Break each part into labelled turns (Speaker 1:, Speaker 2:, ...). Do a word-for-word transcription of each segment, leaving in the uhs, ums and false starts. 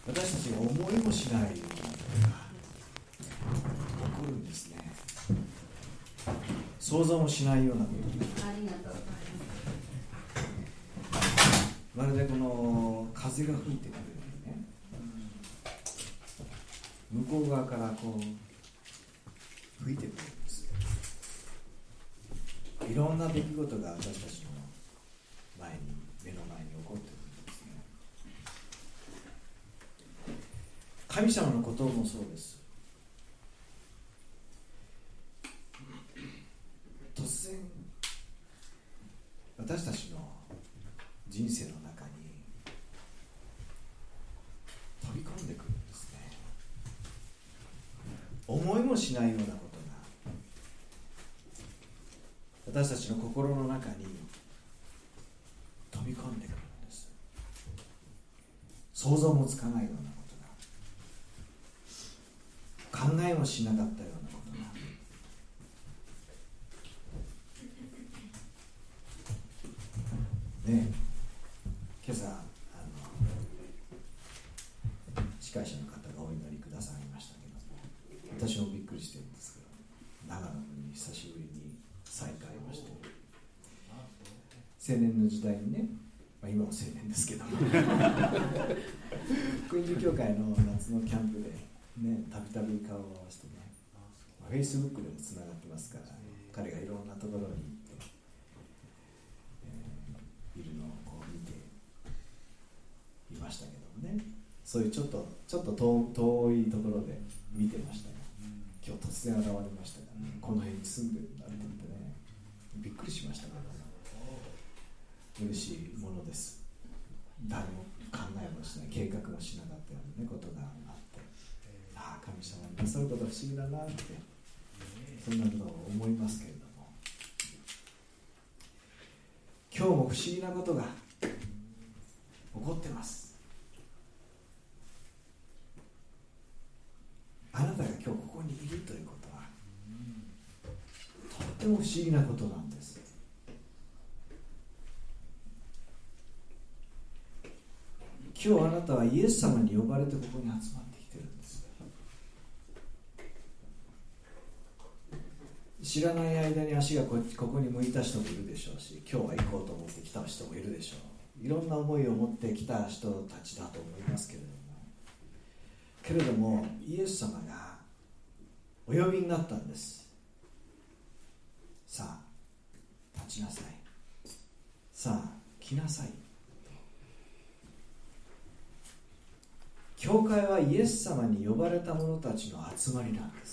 Speaker 1: 私たちが思いもしないようなことが起こるんですね。想像もしないようなこと。
Speaker 2: ありがとうござい
Speaker 1: ます。まるでこの風が吹いてくるようにね、向こう側からこう吹いてくるんですよ。いろんな出来事が私たちの前に目の前に起こってくるんですね。神様のこともそうです。突然私たちの人生の中に飛び込んでくるんですね。思いもしないようなことが私たちの心の中に飛び込んでくるんです。想像もつかないようなことが、考えもしなかったようなことが、ね、今朝あの司会者の方がお祈りくださいましたけども、私もびっくりしてるんですけど、長野に久しぶりに再会をして、青年の時代にね、まあ、今も青年ですけど福音教会の夏のキャンプでね、たびたび顔を合わせてね、フェイスブックでもつながってますから、彼がいろんなところに行って、えー、いるのをこう見ていましたけどもね、そういうちょっとちょっと 遠, 遠いところで見てましたが、今日突然現れましたからね、この辺に住んでるんだって言ってね、びっくりしましたけど、嬉しいものです。誰も考えもしない、計画もしなかったような、ね、ことがあって、ああ神様になさることは不思議だなって、そんなことを思いますけれども、今日も不思議なことが起こってます。あなたが今日ここにいるということはとっても不思議なことなんです。今日あなたはイエス様に呼ばれてここに集まってきてるんです。知らない間に足がここに向いた人もいるでしょうし、今日は行こうと思って来た人もいるでしょう。いろんな思いを持ってきた人たちだと思いますけれども、けれどもイエス様がお呼びになったんです。さあ立ちなさい、さあ来なさい。教会はイエス様に呼ばれた者たちの集まりなんです。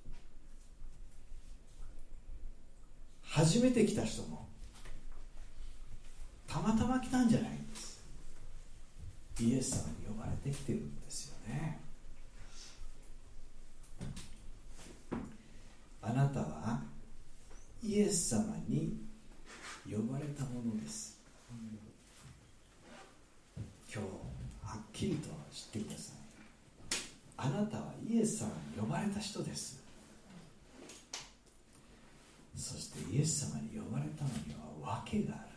Speaker 1: 初めて来た人もたまたま来たんじゃないんです。イエス様に呼ばれてきてるんですよね。あなたはイエス様に呼ばれたものです。今日はっきりと知ってください。あなたはイエス様に呼ばれた人です。そしてイエス様に呼ばれたのには訳がある。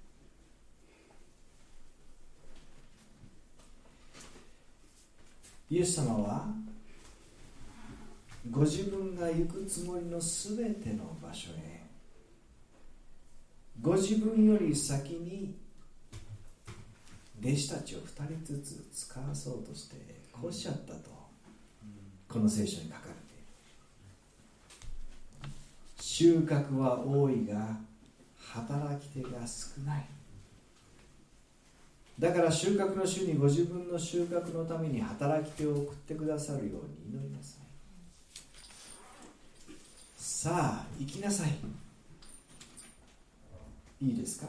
Speaker 1: イエス様はご自分が行くつもりのすべての場所へ、ご自分より先に弟子たちをふたりずつ使わそうとしてこうおっしゃったと、この聖書に書かれている。収穫は多いが働き手が少ない。だから収穫の主にご自分の収穫のために働き手を送ってくださるように祈りなさい。さあ行きなさい。いいですか。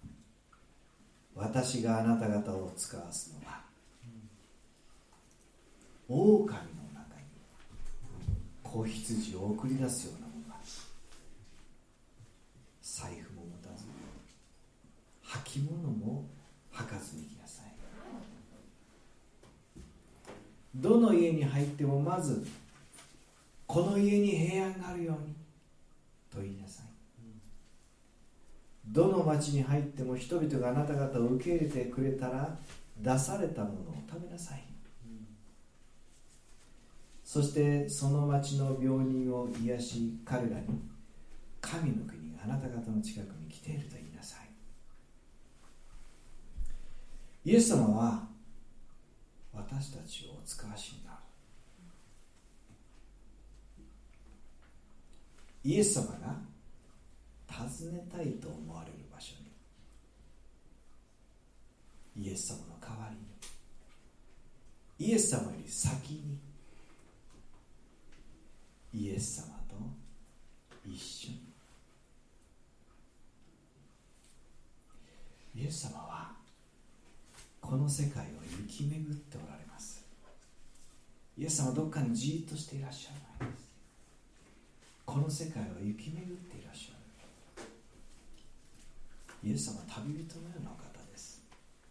Speaker 1: 私があなた方を使わすのは、狼の中に子羊を送り出すようなものだ。財布も持たず、履物も履かずに来なさい。どの家に入ってもまずこの家に平安があるようにと言いなさい。どの町に入っても人々があなた方を受け入れてくれたら、出されたものを食べなさい。 そしてその町の病人を癒し、彼らに神の国があなた方の近くに来ていると言いなさい。イエス様は私たちをお使わしになる。イエス様が訪ねたいと思われる場所に、イエス様の代わりに、イエス様より先にイエス様と一緒に、イエス様はこの世界を行き巡っておられます。イエス様はどっかにじーっとしていらっしゃらないです。この世界を行き巡っていらっしゃる。イエス様は旅人のようなお方です。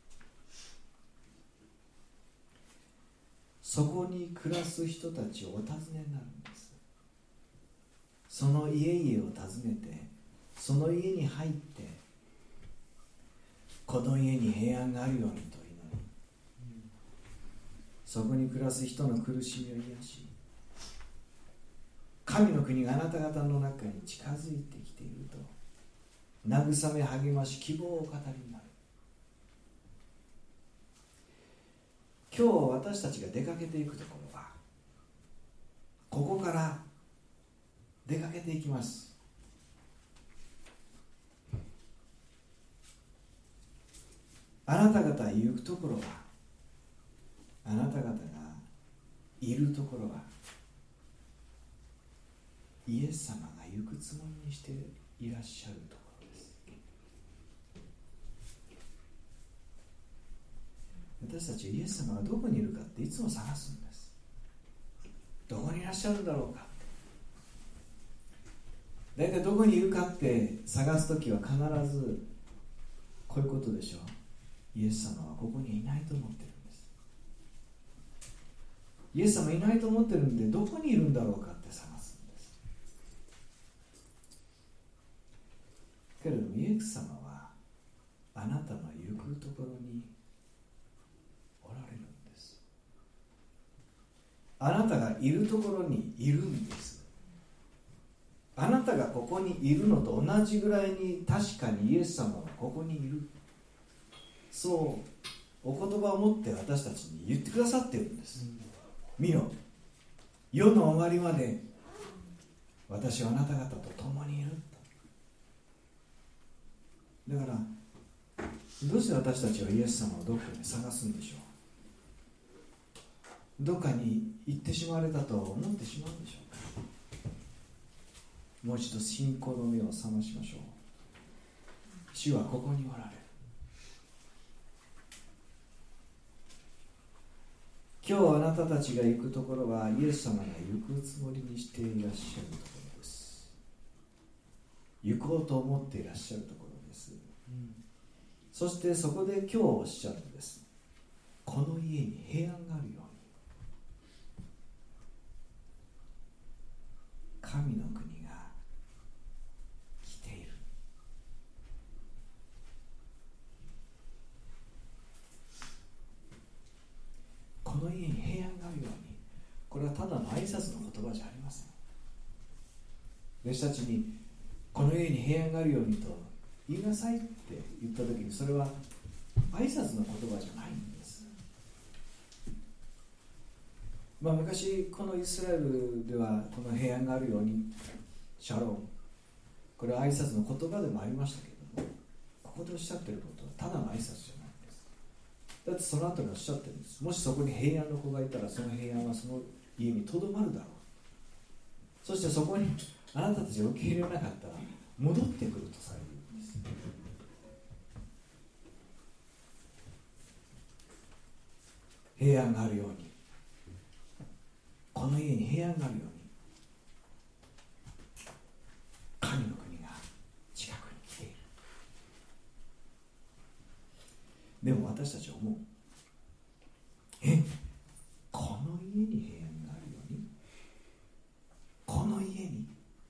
Speaker 1: そこに暮らす人たちをお訪ねになるんです。その家々を訪ねて、その家に入って、この家に平安があるようにと祈り、そこに暮らす人の苦しみを癒し、神の国があなた方の中に近づいてきていると慰め励まし希望をお語りになる。今日私たちが出かけていくところは、ここから出かけていきます。あなた方行くところは、あなた方がいるところは、イエス様が行くつもりにしていらっしゃるところです。私たちはイエス様がどこにいるかっていつも探すんです。どこにいらっしゃるんだろうか。だいたいどこにいるかって探すときは必ずこういうことでしょう。イエス様はここにいないと思ってるんです。イエス様いないと思ってるんで、どこにいるんだろうかって探す。けれどもイエス様はあなたの行くところにおられるんです。あなたがいるところにいるんです。あなたがここにいるのと同じぐらいに確かにイエス様はここにいる、そうお言葉を持って私たちに言ってくださっているんです。見よ、世の終わりまで私はあなた方と共にいる。だからどうして私たちはイエス様をどこかに探すんでしょう。どっかに行ってしまわれたと思ってしまうんでしょうか。もう一度信仰の目を覚ましましょう。主はここにおられる。今日あなたたちが行くところはイエス様が行くつもりにしていらっしゃるところです。行こうと思っていらっしゃるところです、うん、そしてそこで今日おっしゃるんです。この家に平安があるように、神の国が来ている。この家に平安があるように、これはただの挨拶の言葉じゃありません。弟子たちにこの家に平安があるようにと言いなさいって言った時に、それは挨拶の言葉じゃないんです。まあ昔このイスラエルではこの平安があるようにシャローム、これは挨拶の言葉でもありましたけれども、ここでおっしゃってることはただの挨拶じゃないんです。だってその後におっしゃってるんです。もしそこに平安の子がいたら、その平安はその家にとどまるだろう。そしてそこにあなたたちが受け入れなかったら戻ってくるとされるんです。平安があるように、この家に平安があるように、神の国が近くに来ている。でも私たちは思う。え、この家に平安があるように、この家に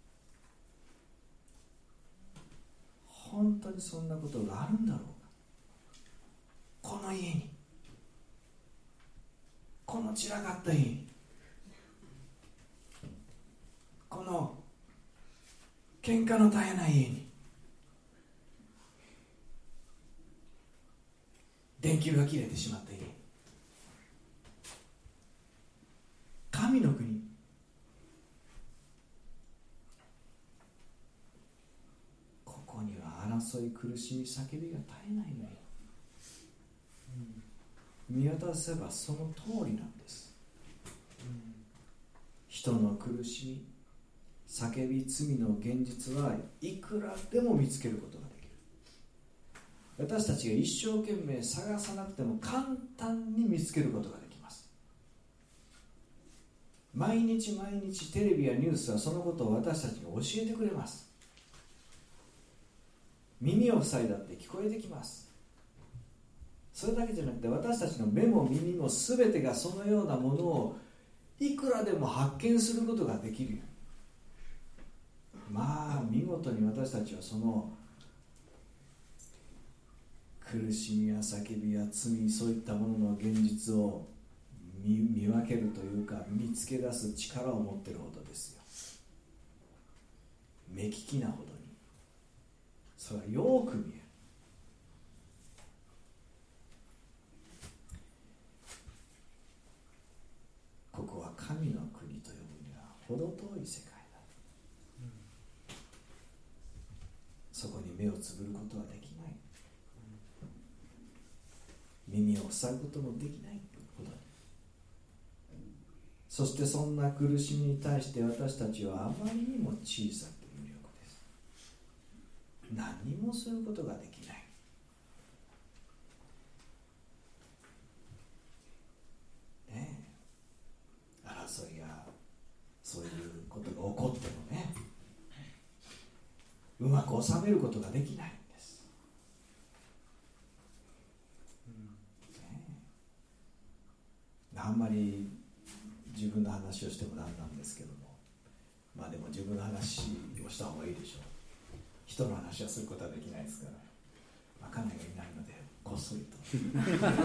Speaker 1: 本当にそんなことがあるんだろうか。この家に、この散らかった家に、 この喧嘩の絶えない家に電球が切れてしまった家、神の国、ここには争い、苦しみ、叫びが絶えないのよ。見渡せばその通りなんです。人の苦しみ、叫び、罪の現実はいくらでも見つけることができる。私たちが一生懸命探さなくても簡単に見つけることができます。毎日毎日テレビやニュースはそのことを私たちに教えてくれます。耳を塞いだって聞こえてきます。それだけじゃなくて私たちの目も耳も全てがそのようなものをいくらでも発見することができるよ。まあ見事に私たちはその苦しみや叫びや罪、そういったものの現実を 見, 見分けるというか見つけ出す力を持っているほどですよ。目利きなほどにそれはよく見える。ここは神の国と呼ぶには程遠い世界だ、うん、そこに目をつぶることはできない、うん、耳を塞ぐこともできないほどに、そしてそんな苦しみに対して私たちはあまりにも小さく無力です。何にもすることができない。ねえ、争いやそういうことが起こってもね、うまく収めることができないんです、ね、あんまり自分の話をしてもなんなんですけども、まあでも自分の話をした方がいいでしょう。人の話はすることはできないですから、まあ、家内がいないのでこっそりと昨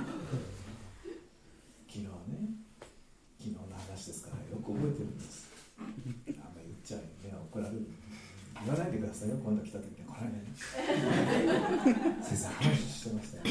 Speaker 1: 日ね、昨日の話ですからよく覚えてるんです。あんまり言っちゃうね、怒られる。言わないでくださいよ、今度来た時に。これね先生話してましたよ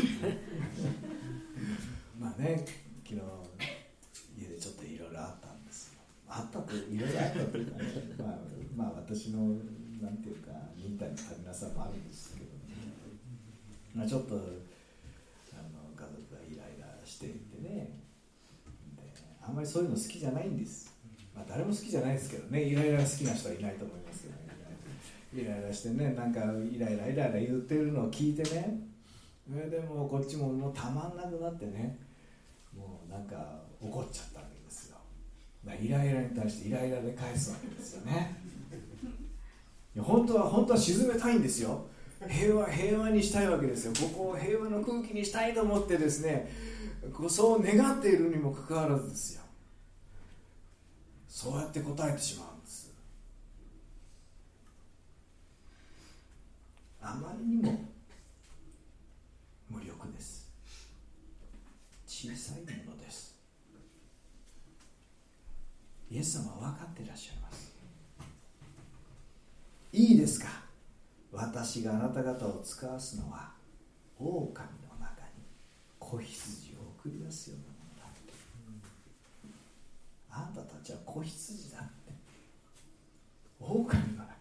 Speaker 1: まあね、昨日家でちょっといろいろあったんですよ。あったっていろいろあったというかね、まあ、まあ私のなんていうか忍耐の足りなさもあるんですけど、ね、まあ、ちょっとあの家族がイライラしていてね、あんまりそういうの好きじゃないんです、まあ、誰も好きじゃないですけどね、イライラが好きな人はいないと思いますけどね。イライラしてね、なんかイライライライラ言ってるのを聞いてね、でもこっちももうたまんなくなってね、もうなんか怒っちゃったわけですよ。だからイライラに対してイライラで返すわけですよね。いや本当は本当は沈めたいんですよ。平和平和にしたいわけですよ。ここを平和の空気にしたいと思ってですね、そう願っているにもかかわらずですよ、そうやって答えてしまうんです。あまりにも無力です。小さいものです。イエス様は分かっていらっしゃいます。いいですか、私があなた方を使わすのは狼の中に子羊を送り出すようなものだって、うん、あんたたちは子羊だって、狼の中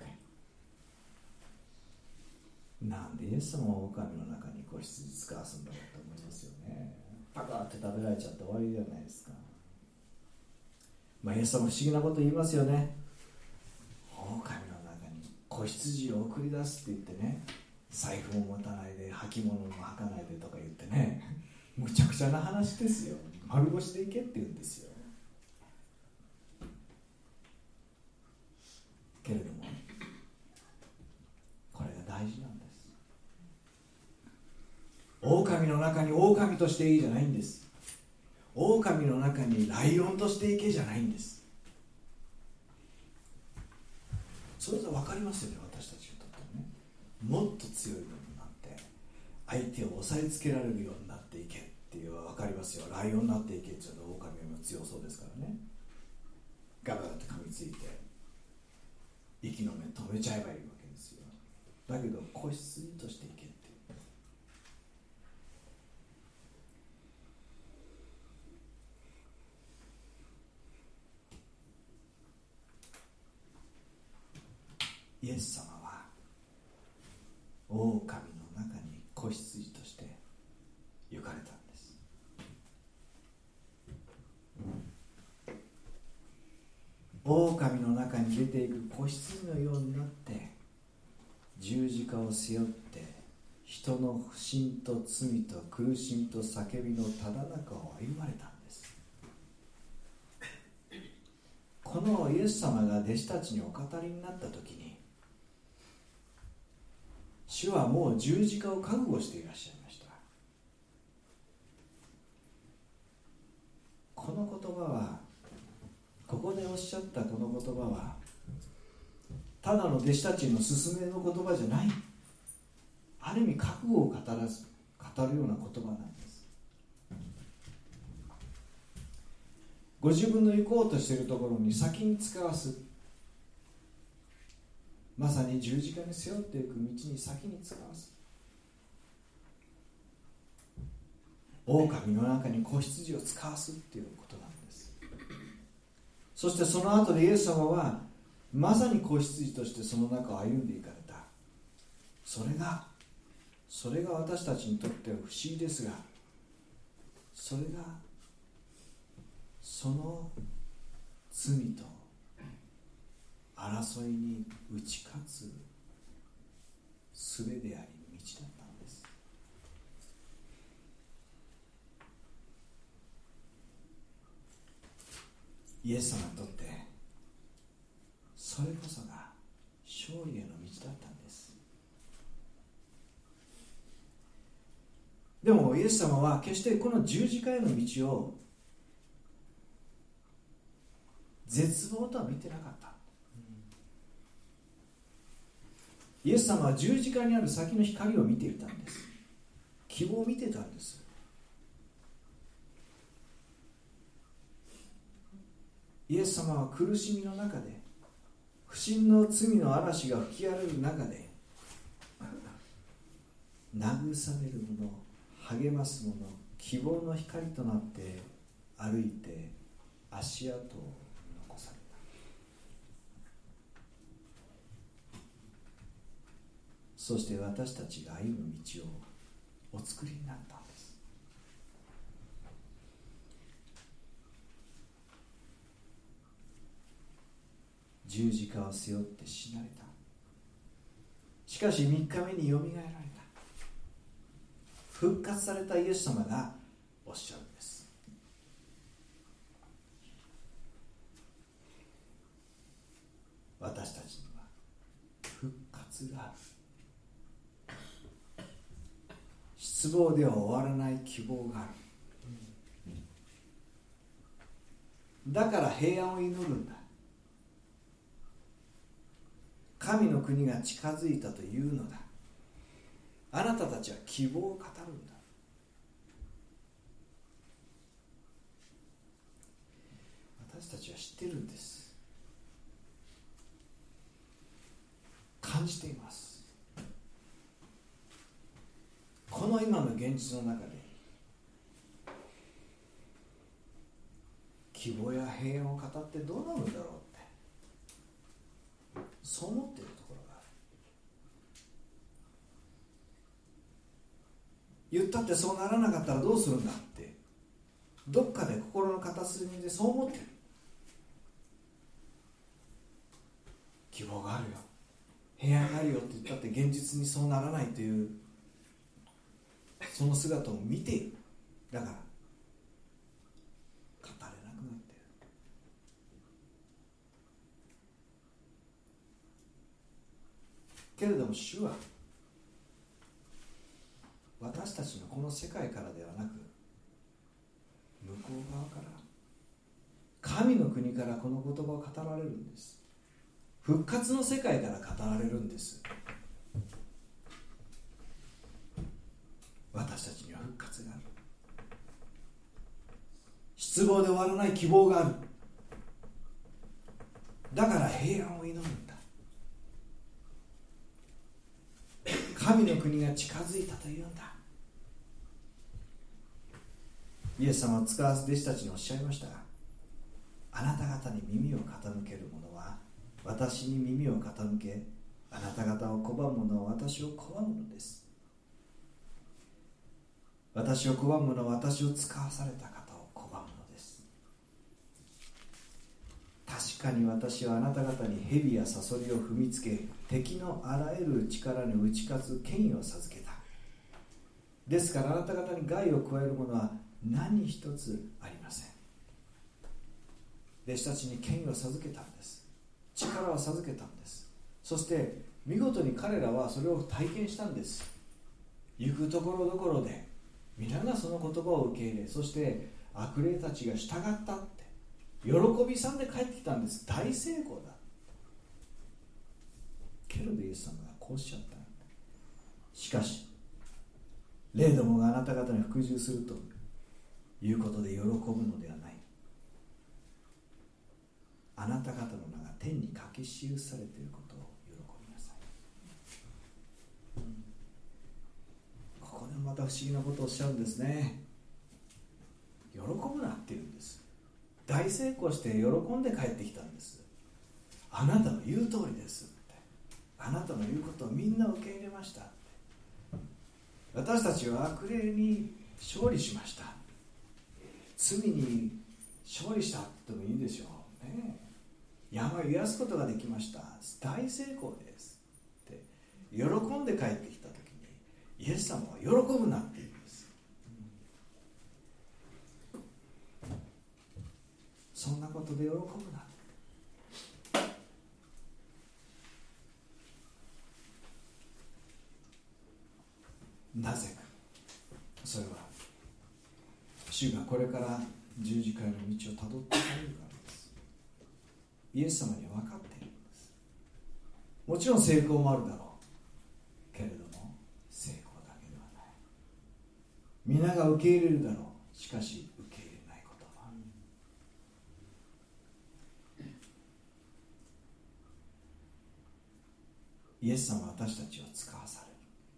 Speaker 1: に。なんでイエス様は狼の中に子羊使わすんだろうと思いますよね。パカって食べられちゃって終わりじゃないですか。まあ、イエス様不思議なこと言いますよね。狼の中に子羊を送り出すって言ってね、財布も持たないで履物も履かないでとか言ってね、むちゃくちゃな話ですよ。丸腰で行けって言うんですよ。けれどもこれが大事なんです。狼の中に狼としていいじゃないんです。狼の中にライオンとしていけじゃないんです。それぞれ分かりますよね、私たちにとってね。もっと強いようになって相手を押さえつけられるようになっていけっていうのは分かりますよ。ライオンになっていけっていうのは狼よりも強そうですからね。ガバガバと噛みついて息の根止めちゃえばいいわけですよ。だけど子羊としていけって。イエス様は狼の中に子羊として行かれたんです。狼の中に出ていく子羊のようになって十字架を背負って人の不信と罪と苦しみと叫びのただ中を歩まれたんです。このイエス様が弟子たちにお語りになった時に、主はもう十字架を覚悟していらっしゃいました。この言葉は、ここでおっしゃったこの言葉はただの弟子たちの勧めの言葉じゃない、ある意味覚悟を語らず語るような言葉なんです。ご自分の行こうとしているところに先に使わす、まさに十字架に背負っていく道に先に使わす。狼の中に子羊を使わすっていうことなんです。そしてその後でイエス様はまさに子羊としてその中を歩んでいかれた。それがそれが私たちにとっては不思議ですが、それがその罪と争いに打ち勝つ術であり道だったんです。イエス様にとってそれこそが勝利への道だったんです。でもイエス様は決してこの十字架への道を絶望とは見てなかった。イエス様は十字架にある先の光を見ていたんです。希望を見てたんです。イエス様は苦しみの中で、不信の罪の嵐が吹き荒れる中で、慰める者、励ます者、希望の光となって歩いて足跡を残された。そして私たちが歩む道をお作りになったんです。十字架を背負って死なれた。しかしみっかめによみがえられた。復活されたイエス様がおっしゃるんです。私たちには復活がある。失望では終わらない希望がある。だから平安を祈るんだ。神の国が近づいたというのだ。あなたたちは希望を語るんだ。私たちは知ってるんです。感じています。この今の現実の中で希望や平安を語ってどうなるんだろうって、そう思っているところがある。言ったってそうならなかったらどうするんだって、どっかで心の片隅でそう思ってる。希望があるよ、平安があるよって言ったって現実にそうならないというその姿を見ている。だから語れなくなっている。けれども主は私たちのこの世界からではなく、向こう側から神の国からこの言葉を語られるんです。復活の世界から語られるんです。私たちには復活がある。失望で終わらない希望がある。だから平安を祈るんだ。 神の国が近づいたというんだ。イエス様は使わす弟子たちにおっしゃいましたが、あなた方に耳を傾ける者は私に耳を傾け、あなた方を拒む者は私を拒むのです。私を拒む者は私を使わされた方を拒むのです。確かに私はあなた方に蛇やサソリを踏みつけ、敵のあらゆる力に打ち勝つ権威を授けた。ですからあなた方に害を加えるものは何一つありません。弟子たちに権威を授けたんです。力を授けたんです。そして見事に彼らはそれを体験したんです。行くところどころで皆がその言葉を受け入れ、そして悪霊たちが従ったって喜びさんで帰ってきたんです。大成功だ。けれどイエス様がこうおっしゃった。しかし霊どもがあなた方に服従するということで喜ぶのではない。あなた方の名が天に書き記されていることを喜びなさい。ここでまた不思議なことをおっしゃるんですね。喜ぶなっていうんです。大成功して喜んで帰ってきたんです。あなたの言う通りですって、あなたの言うことをみんな受け入れましたって、私たちは悪霊に勝利しました、罪に勝利したともいいでしょうね。病を癒すことができました、大成功ですって喜んで帰ってきたときにイエス様は喜ぶなって言うんです。そんなことで喜ぶな。なぜか、それは主がこれから十字架の道をたどっていかれるからです。イエス様には分かっているんです。もちろん成功もあるだろうけれども、成功だけではない。皆が受け入れるだろう、しかし受け入れないこともある。イエス様は私たちを使わされる。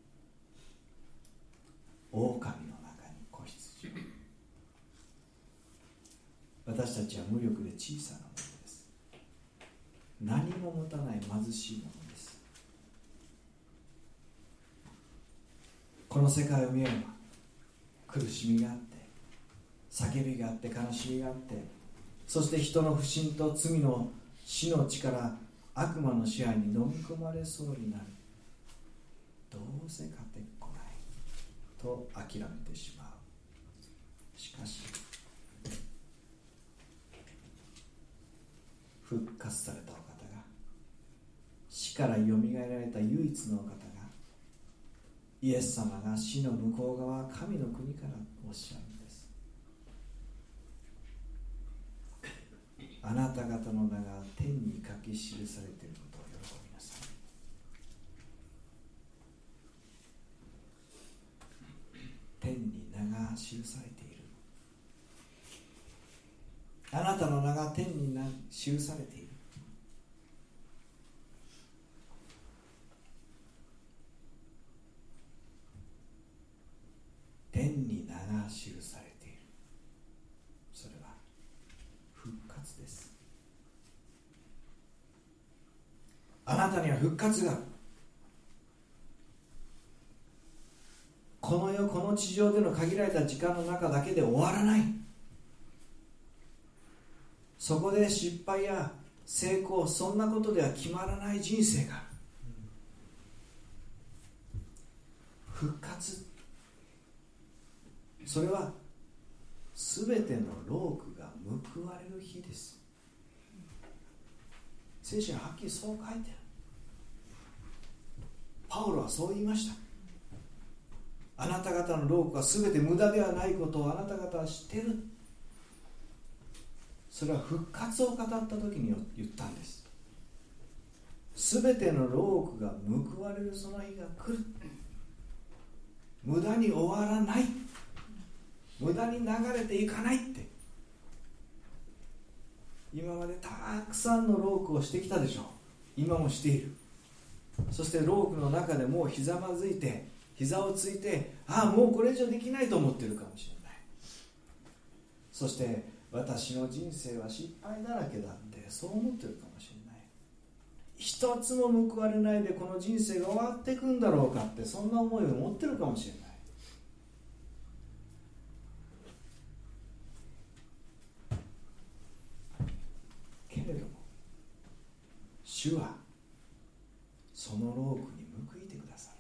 Speaker 1: 狼の中に子羊。私たちは無力で小さなものです。何も持たない貧しいものです。この世界を見れば苦しみがあって、叫びがあって、悲しみがあって、そして人の不信と罪の死の力、悪魔の支配に飲み込まれそうになる。どうせ勝てっこないと諦めてしまう。しかし復活されたお方が、死からよみがえられた唯一のお方が、イエス様が死の向こう側、神の国からおっしゃるんです。あなた方の名が天に書き記されていることを喜びなさい。天に名が記されている。あなたの名が天に記されている。天に名が記されている。それは復活です。あなたには復活がある。この世、この地上での限られた時間の中だけで終わらない。そこで失敗や成功、そんなことでは決まらない人生がある。復活、それはすべての労苦が報われる日です。聖書にはっきりそう書いてある。パウロはそう言いました。あなた方の労苦はすべて無駄ではないことをあなた方は知っている。それは復活を語った時に言ったんです。すべての労苦が報われるその日が来る。無駄に終わらない、無駄に流れていかないって。今までたくさんの労苦をしてきたでしょう。今もしている。 そしてロークの中でもうひざまずいて膝をついて、ああもうこれ以上できないと思っているかもしれない。そして私の人生は失敗だらけだってそう思っているかもしれない。一つも報われないでこの人生が終わっていくんだろうかってそんな思いを持っているかもしれない。けれども主はその労苦に報いてくださる。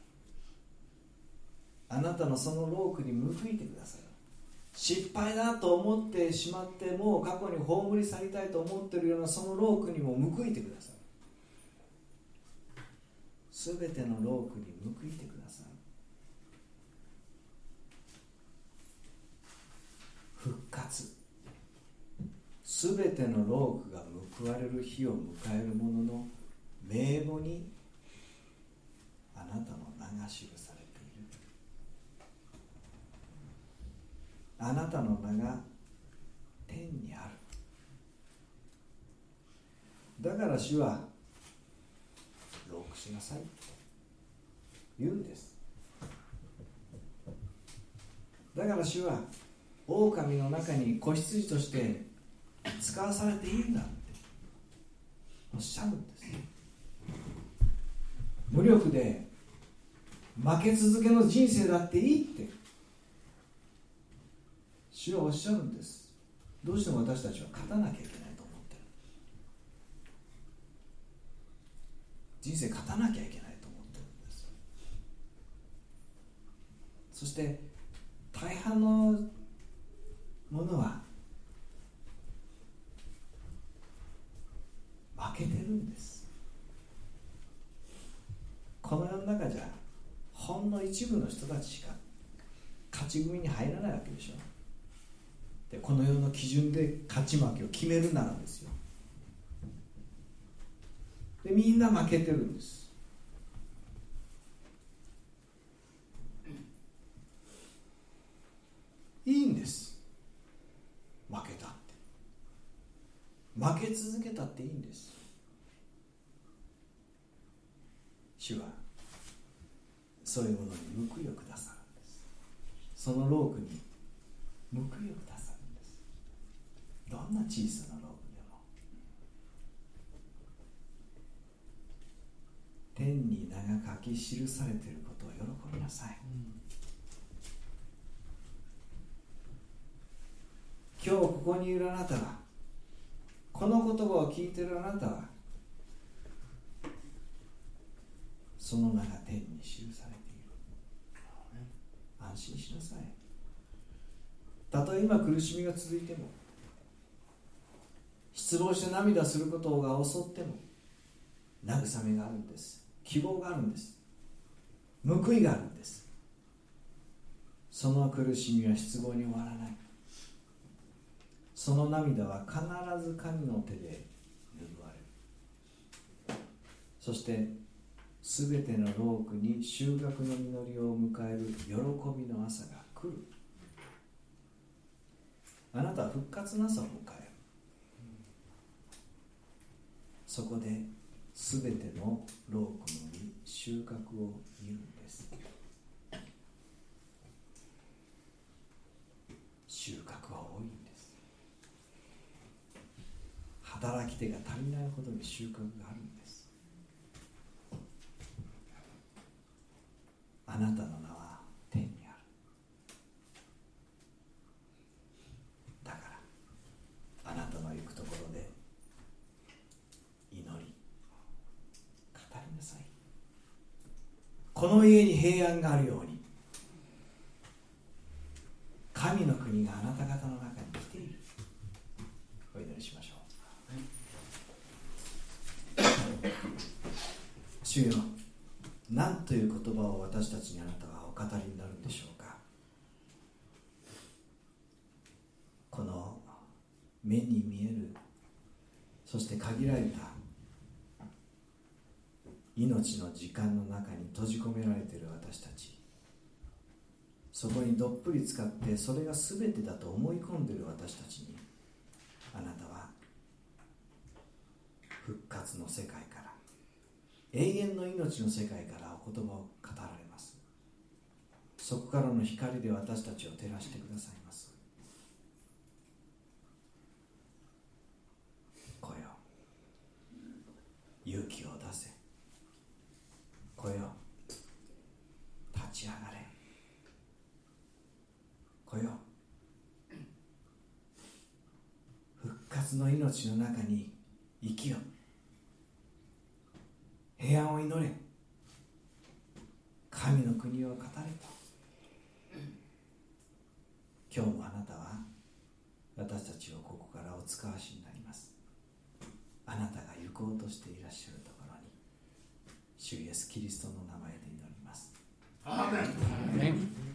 Speaker 1: あなたのその労苦に報いてくださる。失敗だと思ってしまってもう過去に葬り去りたいと思っているようなその労苦にも報いてくださる。すべての労苦に報いてくださる。復活、すべての労苦が報われる日を迎える者の名簿にあなたの名が記されている。あなたの名が天にある。だから主は労苦しなさいって言うんです。だから主は狼の中に子羊として使わされていいんだっておっしゃるんです。無力で負け続けの人生だっていいって主はおっしゃるんです。どうしても私たちは勝たなきゃいけないと思ってる。人生勝たなきゃいけないと思ってるんです。そして大半のものは負けてるんです。この世の中じゃほんの一部の人たちしか勝ち組に入らないわけでしょ。でこの世の基準で勝ち負けを決めるならですよ。でみんな負けてるんです。いいんです。負けたって負け続けたっていいんです。主はそういうものに報いをくださるんです。その労苦に報いをくださるんです。どんな小さな労苦でも天に名が書き記されていることを喜びなさい、うん、今日ここにいるあなたは、この言葉を聞いているあなたは、その名が天に記されている。安心しなさい。たとえ今苦しみが続いても、失望して涙することが襲っても、慰めがあるんです。希望があるんです。報いがあるんです。その苦しみは失望に終わらない。その涙は必ず神の手で拭われる。そしてすべての労苦に収穫の実りを迎える喜びの朝が来る。あなたは復活の朝を迎える。そこですべての労苦の実、収穫を見るんです。収穫は多いんです。働き手が足りないほどに収穫があるんです。あなたの名は天にある。だからあなたの行くところで祈り語りなさい。この家に平安があるように、神の国があなた方の中に来ている。お祈りしましょう。主よ、何という言葉を私たちにあなたはお語りになるんでしょうか。この目に見える、そして限られた命の時間の中に閉じ込められている私たち、そこにどっぷり使ってそれが全てだと思い込んでいる私たちに、あなたは復活の世界から永遠の命の世界からお言葉を語られます。そこからの光で私たちを照らしてくださいます。来よ、勇気を出せ。来よ、立ち上がれ。来よ、復活の命の中に生きよ。平安を祈れ。神の国を語れと。今日もあなたは私たちをここからお使わしになります。あなたが行こうとしていらっしゃるところに、主イエスキリストの名前で祈ります。アーメン。